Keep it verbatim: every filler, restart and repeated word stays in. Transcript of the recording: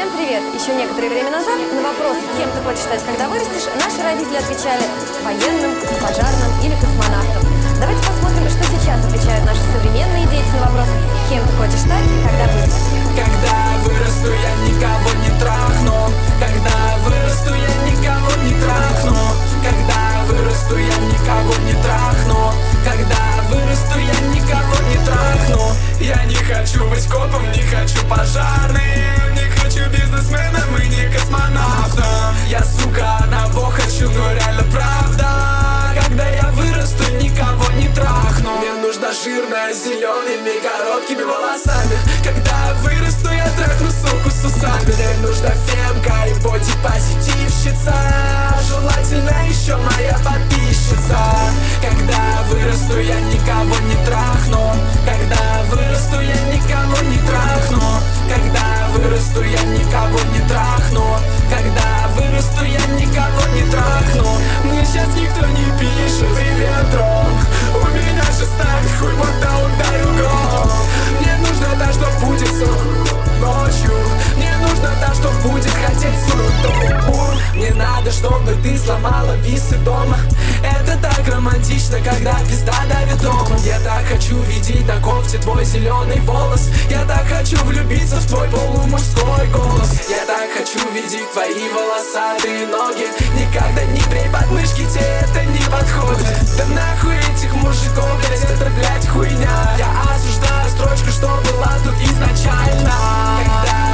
Всем привет! Еще некоторое время назад на вопрос, кем ты хочешь стать, когда вырастешь, наши родители отвечали военным, пожарным или космонавтом. Давайте посмотрим, что сейчас отвечают наши современные дети на вопрос, кем ты хочешь стать, когда вырастешь. Когда вырасту, я никого не трахну. Когда вырасту, я никого не трахну. Когда вырасту, я никого не трахну. Когда вырасту, я никого не трахну. Я не хочу быть копом, не хочу пожарным, не хочу бизнесменом и не космонавтом. Я, сука, одного хочу, но реально правда. Когда я вырасту, никого не трахну. Мне нужна жирная, с зелеными короткими волосами. Когда вырасту, я трахну суку с усами. Мне нужна фемка и бодипозитивщица, желательно еще моя подписчица. Когда вырасту, я никого не трахну. Когда вырасту, я никого не трахну. Когда вырасту, я никого не трахну. Когда вырасту, я никого не трахну. Мне сейчас никто не пишет привет, дрон. У меня шестая хуй, будто ударил гром. Мне нужна та, что будет ночью. Мне нужна та, что будет хотеть свою толпу. Мне надо, чтобы ты сломала висы дома. Это так романтично, когда пизда давит дома. Я так хочу видеть на кофте твой зеленый волос. Я так хочу влюбиться в твой полумужской голос. Я так хочу видеть твои волосатые ноги. Никогда не брей подмышки, тебе это не подходит. Да нахуй этих мужиков, блять, это, блять, хуйня. Я осуждаю строчку, что была тут изначально. Когда